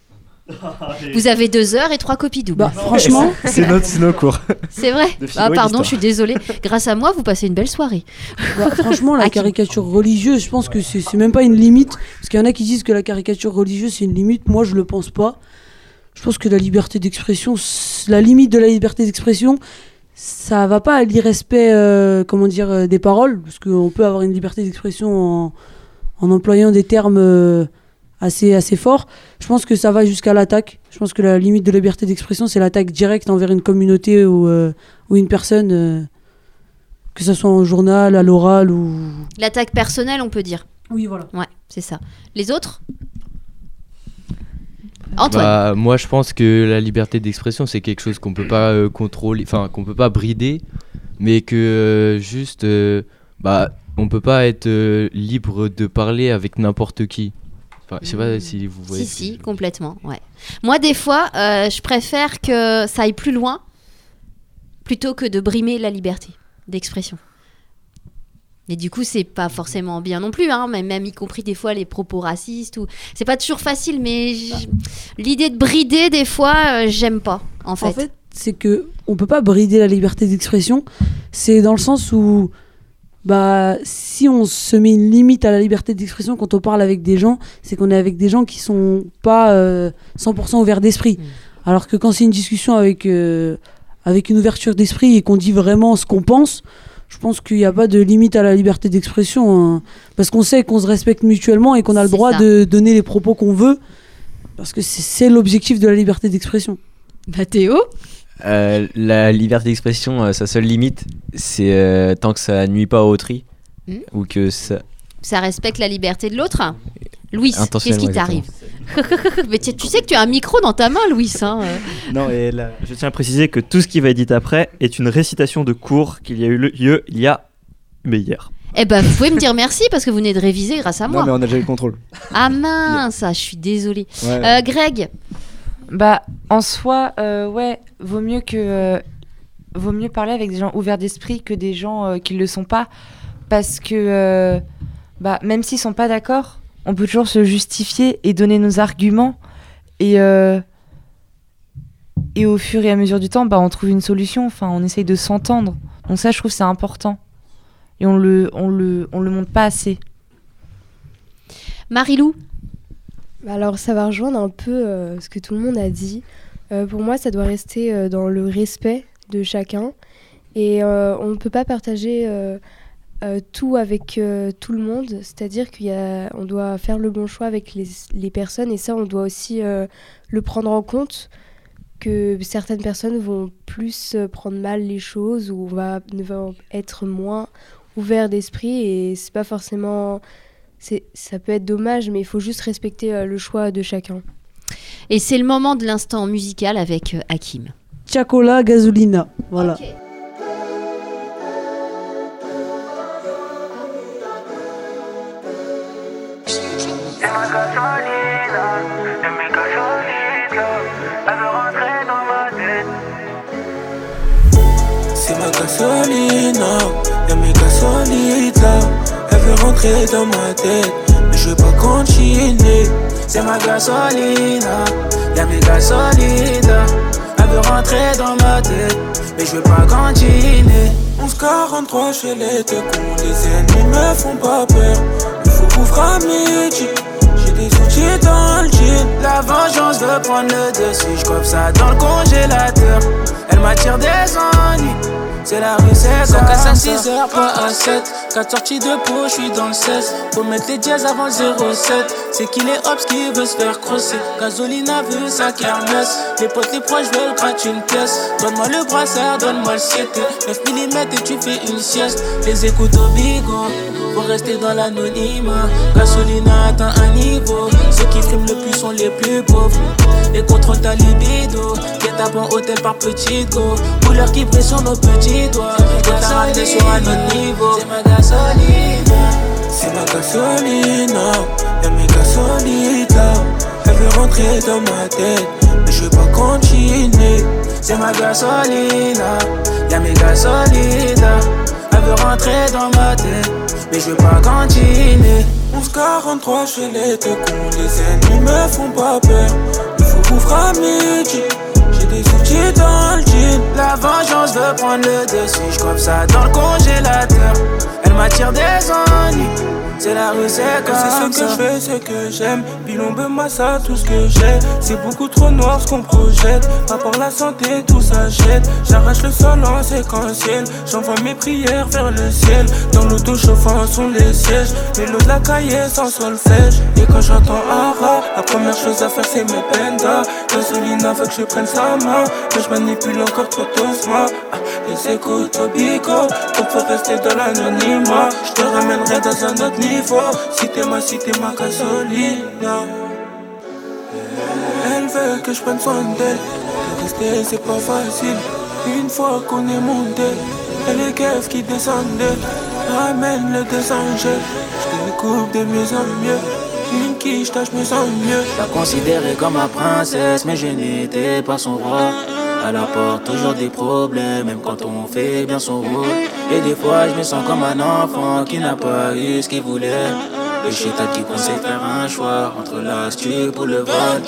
Vous avez 2 heures et 3 copies doubles. Franchement, c'est nos cours. C'est vrai. Pardon, je suis désolée. Grâce à moi, vous passez une belle soirée. Franchement, la caricature religieuse, je pense que c'est même pas une limite. Parce qu'il y en a qui disent que la caricature religieuse, c'est une limite. Moi, je le pense pas. Je pense que la liberté d'expression, la limite de la liberté d'expression, ça va pas à l'irrespect des paroles, parce qu'on peut avoir une liberté d'expression en employant des termes assez forts. Je pense que ça va jusqu'à l'attaque. Je pense que la limite de la liberté d'expression, c'est l'attaque directe envers une communauté ou une personne, que ce soit en journal, à l'oral ou... L'attaque personnelle, on peut dire. Oui, voilà. Ouais, c'est ça. Les autres ? Antoine. Moi, je pense que la liberté d'expression, c'est quelque chose qu'on peut pas contrôler, enfin qu'on peut pas brider, mais que on peut pas être libre de parler avec n'importe qui. Enfin, je sais pas si vous voyez. Si, complètement. Ouais. Moi, des fois, je préfère que ça aille plus loin plutôt que de brimer la liberté d'expression. Et du coup, c'est pas forcément bien non plus, même y compris des fois les propos racistes. C'est pas toujours facile, mais l'idée de brider, des fois, j'aime pas, en fait. En fait, c'est qu'on peut pas brider la liberté d'expression. C'est dans le sens où, si on se met une limite à la liberté d'expression quand on parle avec des gens, c'est qu'on est avec des gens qui sont pas 100% ouverts d'esprit. Alors que quand c'est une discussion avec une ouverture d'esprit et qu'on dit vraiment ce qu'on pense, je pense qu'il n'y a pas de limite à la liberté d'expression, parce qu'on sait qu'on se respecte mutuellement et qu'on a le droit de donner les propos qu'on veut, parce que c'est l'objectif de la liberté d'expression. Théo ? La liberté d'expression, sa seule limite, c'est tant que ça nuit pas à autrui, ou que ça... Ça respecte la liberté de l'autre ? Louis, qu'est-ce qui t'arrive ? Mais tu sais que tu as un micro dans ta main, Louis. Non, et là, je tiens à préciser que tout ce qui va être dit après est une récitation de cours qu'il y a eu lieu hier. Vous pouvez me dire merci parce que vous venez de réviser grâce à moi. Non, mais on a déjà eu le contrôle. Ah mince, je suis désolée. Ouais. Greg ? En soi, vaut mieux parler avec des gens ouverts d'esprit que des gens qui le sont pas, parce que même s'ils sont pas d'accord, on peut toujours se justifier et donner nos arguments, et au fur et à mesure du temps, on trouve une solution. Enfin, on essaye de s'entendre. Donc ça, je trouve que c'est important, et on le montre pas assez. Marie-Lou ? Alors ça va rejoindre un peu ce que tout le monde a dit. Pour moi, ça doit rester dans le respect de chacun, et on ne peut pas partager tout avec tout le monde, c'est-à-dire qu'on doit faire le bon choix avec les personnes, et ça on doit aussi le prendre en compte, que certaines personnes vont plus prendre mal les choses, ou vont être moins ouverts d'esprit, et c'est pas forcément... ça peut être dommage, mais il faut juste respecter le choix de chacun. Et c'est le moment de l'instant musical avec Hakim. Chacola Gasolina. Voilà. Ok. C'est ma gasolina, y'a mes gasolides là. Elle veut rentrer dans ma tête, mais je veux pas continuer. C'est ma gasolina, y'a mes gasolides là. Elle veut rentrer dans ma tête, mais je veux pas continuer. 11:43, je les deux cons, les ennemis me font pas peur. Il faut couvrir à midi. J'ai des outils dans le jean. La vengeance veut prendre le dessus. J'cope ça dans le congélateur. Elle m'attire des ennuis. C'est la rue, c'est comme ça. 6h, pas à 7. 4 sorties de peau, j'suis dans le 16. Faut mettre les dièses avant le 07. C'est qu'il est Hobbs qui veut se faire crosser. Gasolina veut sa kermesse. Les potes, les proches veulent gratter une pièce. Donne-moi le brassard, donne-moi le 7. 9 mm et tu fais une sieste. Les écoutes au bigot. Faut rester dans l'anonymat. Gasolina atteint un niveau. Ceux qui friment le plus sont les plus pauvres. Les contrôles ta libido. Guet-apens hôtel par petit go. Couleur qui brille sur nos petits doigts. Faut la ramener sur un autre niveau. C'est ma gasolina. C'est ma gasolina. Y'a mes gasolides là. Elle veut rentrer dans ma tête, mais je veux pas continuer. C'est ma gasolina. Y'a mes gasolides là. Elle veut rentrer dans ma tête, mais je veux pas continuer. 11:43, je les deux cons. Les ennemis me font pas peur. Il faut couvrir à midi. J'ai des outils dans le jean. La vengeance veut prendre le dessus. J'cope ça dans le congélateur. Elle m'attire des ennuis. C'est la rue, c'est comme ça. C'est ce que je fais, c'est que j'aime. Bilombe, massa, tout ce que j'ai. C'est beaucoup trop noir ce qu'on projette. Pas pour la santé, tout s'achète. J'arrache le sol en séquentiel. J'envoie mes prières vers le ciel. Dans l'auto chauffant sont les sièges. Les lots de la cahier sans solfège. Et quand j'entends Ara, la première chose à faire c'est mes pendas. Gasolina veut que je prenne sa main, mais je manipule encore trop doucement. Les écoutes au bigot, donc faut rester dans l'anonymat. Je te ramènerai dans un autre niveau. Si t'es ma gasolina. Elle veut que je prenne soin d'elle. De rester c'est pas facile. Une fois qu'on est monté, et les keufs qui descendent ramène le descendeur. Je découpe de mieux en mieux. Une quiche, je me sens mieux. La considérer comme ma princesse, mais je n'étais pas son roi. Elle apporte toujours des problèmes, même quand on fait bien son rôle. Et des fois je me sens comme un enfant qui n'a pas eu ce qu'il voulait. Le chétan qui conseille de faire un choix entre l'astuce pour le vol.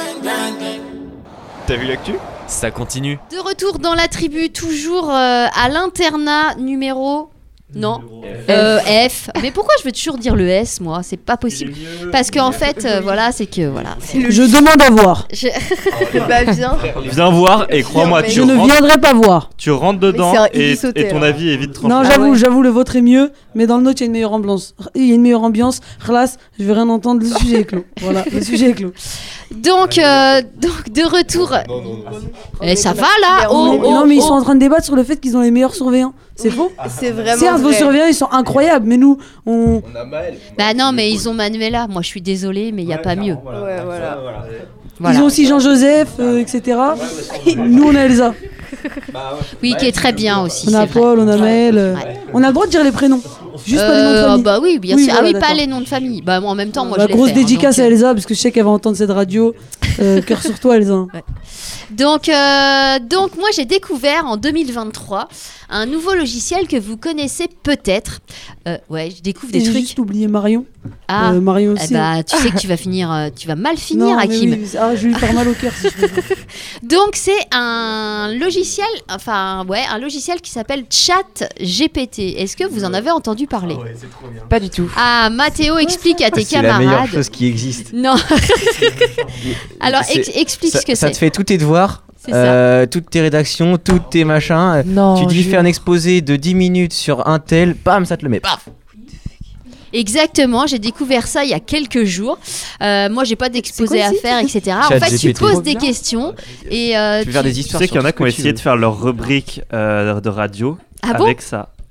T'as vu l'actu ? Ça continue. De retour dans la tribu, toujours à l'internat numéro... Non, F. Mais pourquoi je veux toujours dire le S, moi ? C'est pas possible. Parce qu'en fait, voilà, c'est que voilà. Je demande à voir. Bah viens. Viens voir et crois-moi, Je ne viendrai pas voir. Tu rentres dedans et ton avis est vite tranché. Non, j'avoue, le vôtre est mieux, mais dans le nôtre, il y a une meilleure ambiance. Relax, je vais rien entendre, le sujet est clos. Voilà, le sujet est clos. Donc, de retour. Et ça va là ? Non, mais ils sont en train de débattre sur le fait qu'ils ont les meilleurs surveillants. C'est faux ? C'est vraiment Certes, vos surveillants, ils sont incroyables, mais nous, on a Maël. Bah non, mais ils ont Manuela. Moi, je suis désolée, mais il n'y a pas mieux. Ouais, voilà. Ils ont aussi Jean-Joseph, etc. Nous, on a Elsa. Oui, qui est très bien aussi. On a Paul, on a Maël. On a le droit de dire les prénoms. Juste pas les noms de famille. Bah oui, bien sûr. Voilà, ah oui, d'accord. pas les noms de famille. Bah moi, en même temps, moi je l'ai grosse fait, dédicace donc, à Elsa, parce que je sais qu'elle va entendre cette radio. Cœur sur toi, Elsa. Ouais. Donc moi j'ai découvert en 2023 un nouveau logiciel que vous connaissez peut-être. Ouais, je découvre des J'ai trucs. juste oublié Marion. Ah, Marion aussi. Bah, tu sais que tu vas mal finir, Non, mais Hakim. oui, je vais lui faire mal au cœur si je fais ça. Donc c'est un logiciel qui s'appelle ChatGPT. Est-ce que vous en avez entendu parler ? C'est trop bien. Pas du tout. Ah, Mathéo, explique à tes C'est camarades. la meilleure chose qui existe. Non. Alors explique ce que Ça c'est. te fait tous tes devoirs, toutes tes rédactions, tous tes machins. Non, tu dis fais un exposé de 10 minutes sur un tel, bam, ça te le met. Paf. Exactement, j'ai découvert ça il y a quelques jours. Moi, j'ai pas d'exposé à faire, etc. En Chat fait, tu GPT. poses des questions et Tu veux faire des Tu histoires sais qu'il y en a sur qui ont ce que tu essayé veux. de faire leur rubrique de radio Ah bon avec ça.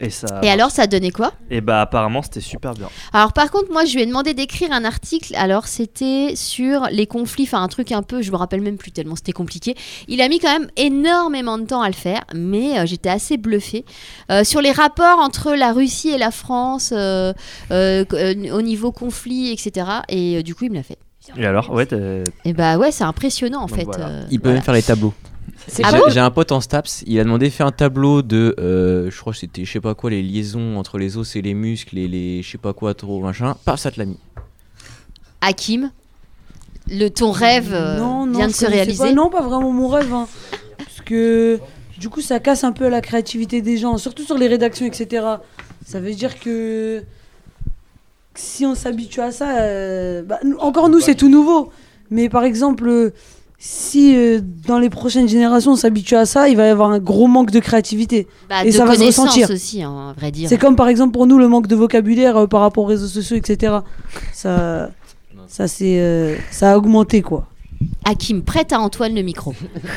Et alors, ça donnait quoi ? Et bah apparemment c'était super bien. Alors par contre, moi je lui ai demandé d'écrire un article. Alors c'était sur les conflits, enfin un truc un peu, je me rappelle même plus tellement c'était compliqué. Il a mis quand même énormément de temps à le faire, mais j'étais assez bluffée sur les rapports entre la Russie et la France au niveau conflit, etc. Et du coup il me l'a fait. Et alors, ouais. Et bah ouais, c'est impressionnant en fait. Voilà. Il peut même faire les tableaux. J'ai un pote en STAPS, il a demandé de faire un tableau de, je crois que c'était je sais pas quoi, les liaisons entre les os et les muscles et les je sais pas quoi trop machin. Paf, ça te l'a mis. Hakim, ton rêve vient de se réaliser. Non, pas vraiment mon rêve, hein. Parce que du coup ça casse un peu la créativité des gens, surtout sur les rédactions, etc. Ça veut dire que si on s'habitue à ça, encore nous c'est tout nouveau. Mais par exemple, si dans les prochaines générations on s'habitue à ça, il va y avoir un gros manque de créativité. Et ça va se ressentir aussi, hein, à vrai dire. C'est comme par exemple pour nous le manque de vocabulaire par rapport aux réseaux sociaux, etc. Ça a augmenté quoi. Hakim, prête à Antoine le micro.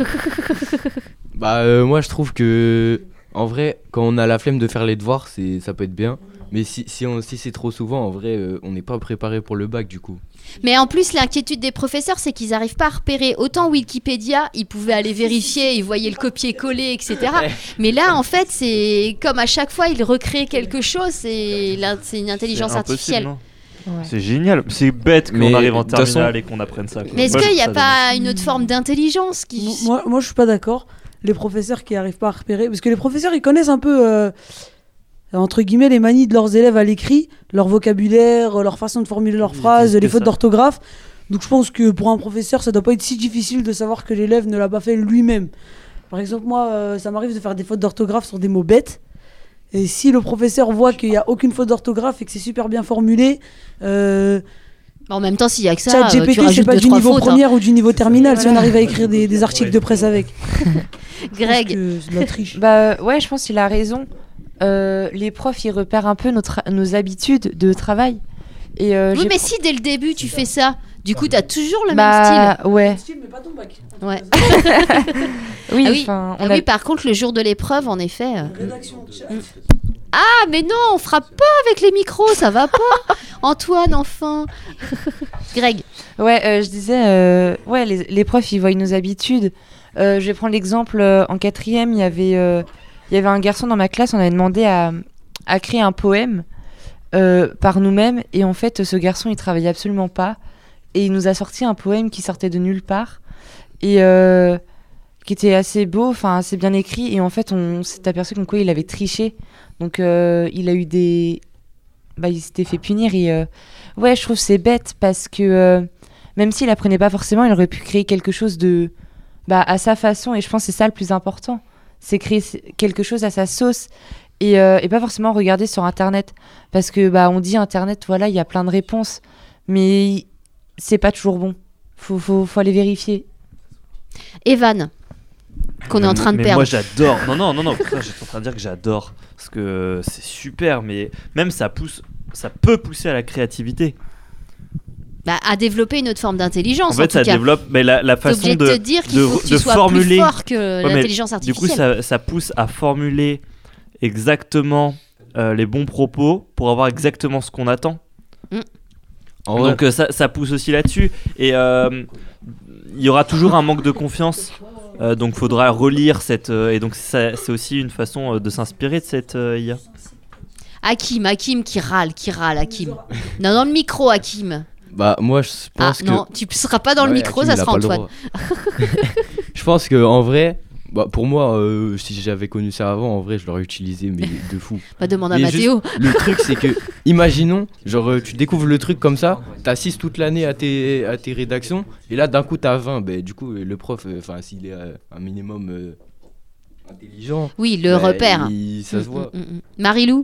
Moi je trouve que en vrai quand on a la flemme de faire les devoirs ça peut être bien. Mais si c'est trop souvent, en vrai, on n'est pas préparé pour le bac du coup. Mais en plus, l'inquiétude des professeurs, c'est qu'ils n'arrivent pas à repérer. Autant Wikipédia, ils pouvaient aller vérifier, ils voyaient le copier-coller, etc. Mais là, en fait, c'est comme à chaque fois, ils recréent quelque chose. C'est une intelligence artificielle. Ouais. C'est génial, c'est bête qu'on arrive en terminale et qu'on apprenne ça. Mais est-ce qu'il n'y a pas une autre forme d'intelligence qui... Moi, je suis pas d'accord. Les professeurs qui n'arrivent pas à repérer, parce que les professeurs, ils connaissent un peu... entre guillemets les manies de leurs élèves à l'écrit, leur vocabulaire, leur façon de formuler leurs phrases, les fautes d'orthographe. Donc je pense que pour un professeur ça doit pas être si difficile de savoir que l'élève ne l'a pas fait lui-même. Par exemple moi ça m'arrive de faire des fautes d'orthographe sur des mots bêtes, et si le professeur voit qu'il n'y a aucune faute d'orthographe et que c'est super bien formulé, en même temps s'il y a que ça, ChatGPT c'est pas du niveau première ou du niveau terminal, si on arrive à écrire des articles de presse avec. Greg, c'est de la triche. Ouais, je pense qu'il a raison. Les profs ils repèrent un peu nos habitudes de travail. Et oui, mais si dès le début tu fais ça, du coup t'as toujours le même style. Ouais. Style, mais pas ton bac. Ouais. Oui, oui, par contre le jour de l'épreuve, en effet. Rédaction. Ah, mais non, on frappe pas avec les micros, ça va pas. Antoine, enfin. Greg. Ouais, je disais, les profs ils voient nos habitudes. Je vais prendre l'exemple en 4e, il y avait un garçon dans ma classe, on avait demandé à créer un poème par nous-mêmes, et en fait ce garçon il travaillait absolument pas, et il nous a sorti un poème qui sortait de nulle part et qui était assez beau, enfin assez bien écrit, et en fait on s'est aperçu qu'en quoi il avait triché, donc il a eu il s'était fait punir, et je trouve que c'est bête parce que même s'il apprenait pas forcément, il aurait pu créer quelque chose de à sa façon, et je pense que c'est ça le plus important. C'est créer quelque chose à sa sauce, et pas forcément regarder sur internet, parce que on dit internet, voilà, il y a plein de réponses, mais c'est pas toujours bon, faut aller vérifier. Evan, qu'on est en train de perdre. Moi j'adore. Non, j'étais en train de dire que j'adore, parce que c'est super, mais même ça peut pousser à la créativité. À développer une autre forme d'intelligence. En fait, ça développe la façon de dire qu'il faut que tu sois formuler plus fort que l'intelligence artificielle. Du coup, ça pousse à formuler exactement les bons propos pour avoir exactement ce qu'on attend. Donc ça pousse aussi là-dessus. Et il y aura toujours un manque de confiance. Donc il faudra relire cette... et donc c'est aussi une façon de s'inspirer de cette IA. Hakim qui râle, Hakim. Non, dans le micro, Hakim. Moi je pense que... non, tu seras pas dans le micro, ça sera Antoine. Je pense que en vrai, pour moi, si j'avais connu ça avant, en vrai je l'aurais utilisé, mais de fou. Demande à Mathéo. Le truc c'est que, imaginons, tu découvres le truc comme ça, t'assistes toute l'année à tes rédactions, et là d'un coup t'as 20, du coup le prof, s'il est un minimum intelligent, oui, le repère. Ça se voit. Marie-Lou.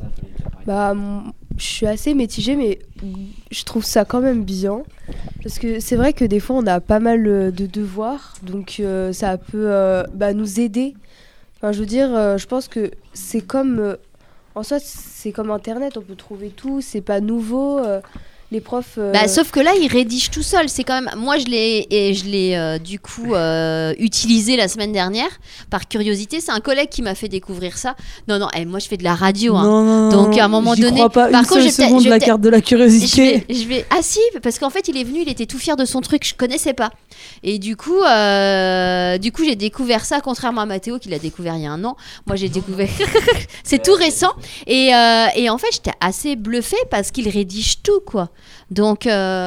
Je suis assez mitigée, mais je trouve ça quand même bien, parce que c'est vrai que des fois on a pas mal de devoirs, donc ça peut nous aider. Enfin, je veux dire, je pense que c'est comme en soi c'est comme internet, on peut trouver tout, c'est pas nouveau. les profs. Sauf que là, il rédige tout seul. C'est quand même. Moi, je l'ai du coup utilisé la semaine dernière par curiosité. C'est un collègue qui m'a fait découvrir ça. Non, moi, je fais de la radio. Hein. Non, donc à un moment j'y donné. crois pas par une contre, seule seconde la carte de la curiosité. Je vais. Ah si, parce qu'en fait, il est venu, il était tout fier de son truc. Je connaissais pas. Et du coup, j'ai découvert ça, contrairement à Mathéo qui l'a découvert il y a 1 an. Moi, j'ai découvert. C'est tout récent. Et en fait, j'étais assez bluffée parce qu'il rédige tout, quoi. Donc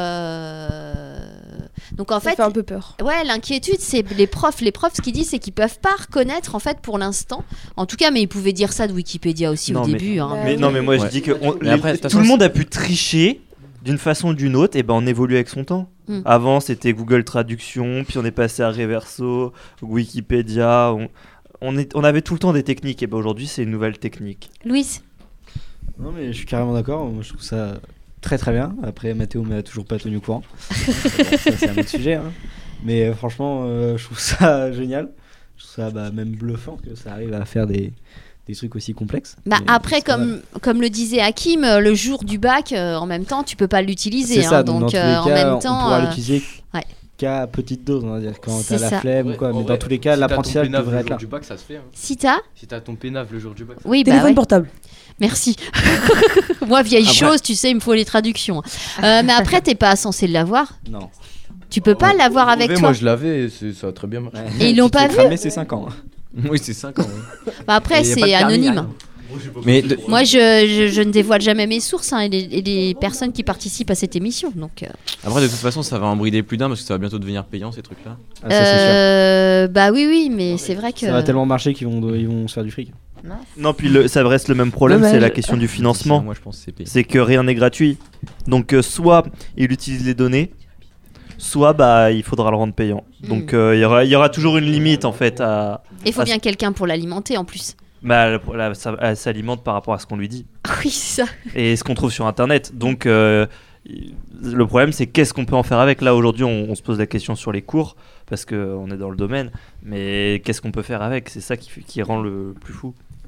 en fait, ça fait un peu peur. Ouais, l'inquiétude, c'est les profs. Les profs, ce qu'ils disent, c'est qu'ils peuvent pas reconnaître, en fait, pour l'instant. En tout cas, mais ils pouvaient dire ça de Wikipédia aussi au début. Mais moi, je dis que tout le monde a pu tricher d'une façon ou d'une autre. Et ben, on évolue avec son temps. Avant, c'était Google Traduction, puis on est passé à Reverso, Wikipédia. On avait tout le temps des techniques. Et ben, aujourd'hui, c'est une nouvelle technique. Louis. Non, mais je suis carrément d'accord. Moi, je trouve ça très très bien. Après, Mathéo m'a toujours pas tenu au courant. Ça, c'est un autre sujet. Hein. Mais franchement, je trouve ça génial. Je trouve ça même bluffant que ça arrive à faire des trucs aussi complexes. Après, comme le disait Hakim, le jour du bac, en même temps, tu peux pas l'utiliser. C'est ça, donc dans tous les en cas, même on temps, pourra l'utiliser qu'à petite dose, on va dire, quand t'as la flemme ou quoi. Mais dans tous les cas, l'apprentissage devrait être là. Le jour du bac, ça se fait. Hein. Si t'as ton pénave le jour du bac. Oui, téléphone portable. Merci. Moi, vieille chose, tu sais, il me faut les traductions. Mais après, t'es pas censé l'avoir. Non. Tu peux pas l'avoir avec toi. Moi, je l'avais, ça a très bien marché. Et ils l'ont pas vu. C'est 5 ans. Oui, c'est 5 ans. Après, c'est anonyme. Mais moi, je ne dévoile jamais mes sources et les personnes qui participent à cette émission. Donc, Après, de toute façon, ça va en brider plus d'un parce que ça va bientôt devenir payant, ces trucs-là. Ah, ça, c'est sûr. Bah oui, mais c'est vrai que... Ça va tellement marcher qu'ils vont se faire du fric. Non, puis ça reste le même problème, c'est la question du financement. Moi, je pense que c'est que rien n'est gratuit. Donc, soit il utilise les données, soit il faudra le rendre payant. Donc, il y aura toujours une limite, en fait. Il faut bien quelqu'un pour l'alimenter, en plus. Elle s'alimente par rapport à ce qu'on lui dit. Oui, c'est ça. Et ce qu'on trouve sur Internet. Donc, le problème, c'est qu'est-ce qu'on peut en faire avec. Là, aujourd'hui, on se pose la question sur les cours, parce qu'on est dans le domaine. Mais qu'est-ce qu'on peut faire avec ? C'est ça qui rend le plus fou. Greg ?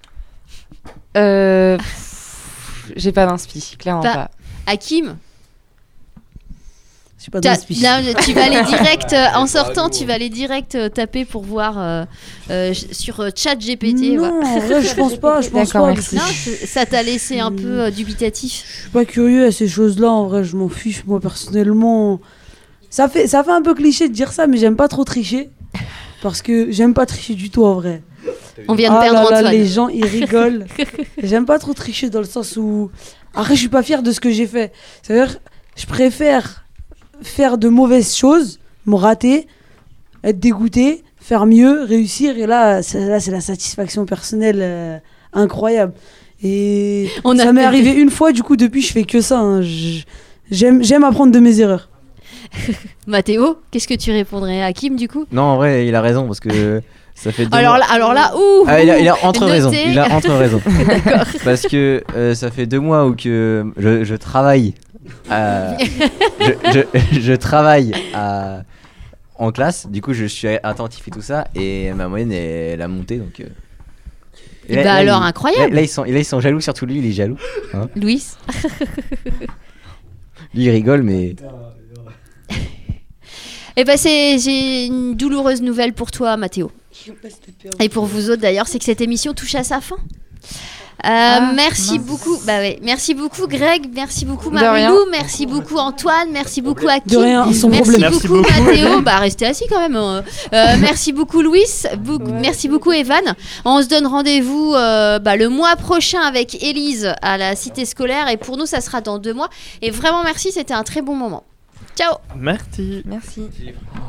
J'ai pas d'inspi, clairement pas. Hakim ? Pas d'inspi. Tu vas aller direct en sortant, tu vas aller direct taper pour voir sur ChatGPT. Non, en vrai, je pense pas. Non, ça t'a laissé un peu dubitatif. Je suis pas curieux à ces choses-là. En vrai, je m'en fiche. Moi, personnellement, ça fait un peu cliché de dire ça, mais j'aime pas trop tricher parce que j'aime pas tricher du tout en vrai. On vient de perdre Antoine. Les gens ils rigolent. J'aime pas trop tricher dans le sens où après, je suis pas fier de ce que j'ai fait. C'est-à-dire, je préfère faire de mauvaises choses, me rater, être dégoûté, faire mieux, réussir, et là c'est la satisfaction personnelle incroyable. Et ça m'est arrivé une fois, du coup depuis je fais que ça. Hein. J'aime apprendre de mes erreurs. Mathéo, qu'est-ce que tu répondrais à Hakim du coup ? Non, en vrai, il a raison parce que ça fait alors là, il a entre raison. Il a entre raison. D'accord. Parce que ça fait 2 mois où que je travaille. Je travaille en classe, du coup je suis attentif et tout ça, et ma moyenne elle a monté donc. Alors incroyable. Là ils sont jaloux, surtout lui il est jaloux. Hein. Louis. Lui il rigole mais. Eh ben j'ai une douloureuse nouvelle pour toi Mathéo. Et pour vous autres d'ailleurs, c'est que cette émission touche à sa fin. Merci beaucoup. Merci beaucoup Greg, merci beaucoup Marilou, merci beaucoup Antoine, merci beaucoup Hakim. De rien, merci beaucoup Mathéo. Restez assis quand même. Merci beaucoup Louis, merci beaucoup Evan. On se donne rendez-vous le mois prochain avec Élise à la cité scolaire, et pour nous ça sera dans 2 mois. Et vraiment merci, c'était un très bon moment. Ciao. Merci. Merci.